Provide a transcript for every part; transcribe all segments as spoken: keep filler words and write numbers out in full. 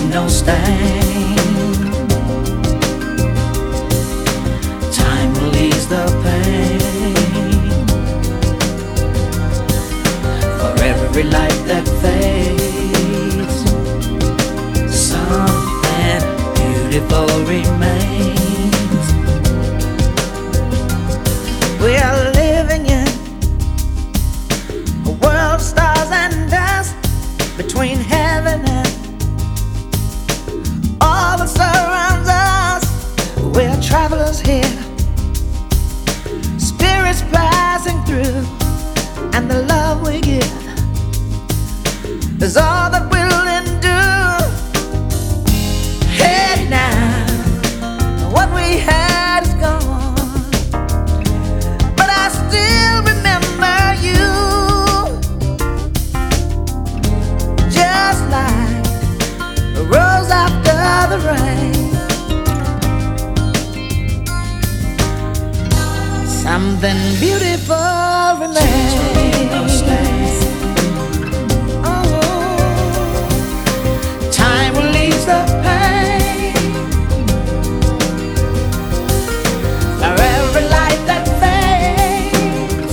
no stain. Time will ease the pain. For every light that fades, something beautiful remains. We are living in a world of stars and dust, between heaven and all that surrounds us. We're travelers here, spirits passing through, and the love we give is all that we'll endure. Hey now, what we had is gone, but I still remember you, just like a rose after the rain. Something beautiful remains. Oh, time will ease the pain. For every light that fades,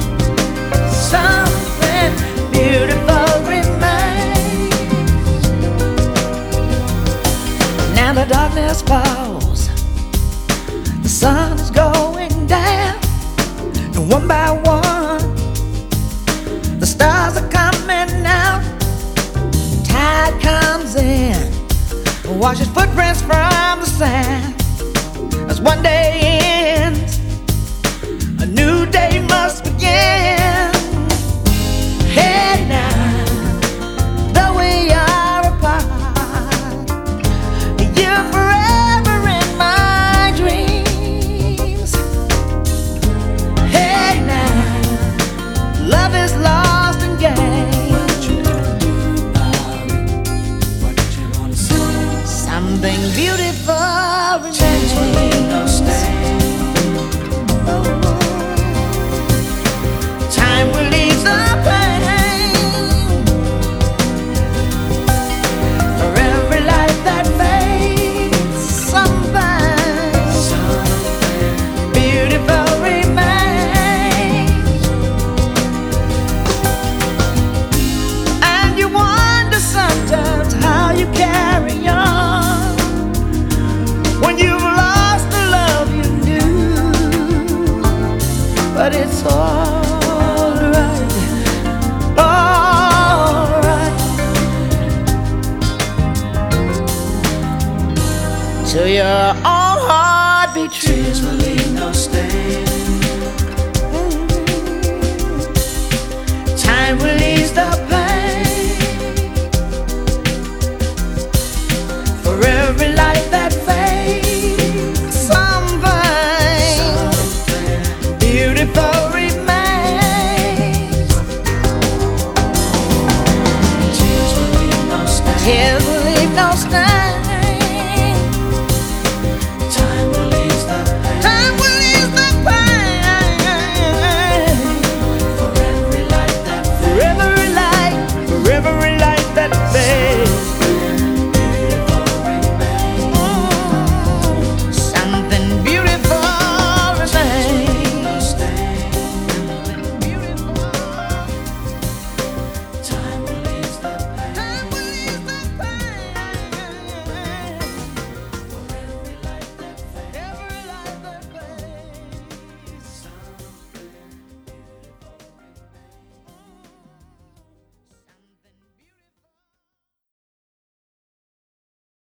something beautiful remains. Now the darkness falls, the sun is going down, and one by one the stars are coming out. Tide comes in, washes footprints from the sand. As one day ends, a new day must begin. Hey now, though we are apart, you're forever in my dreams. Hey now, love is lost and gained. Something beautiful remains. Time will ease the pain. For every light that fades, something beautiful remains. And you wonder sometimes how you carry on when you've lost the love you knew. But it's alright, alright, to your own heart be true. Tears will leave no stain.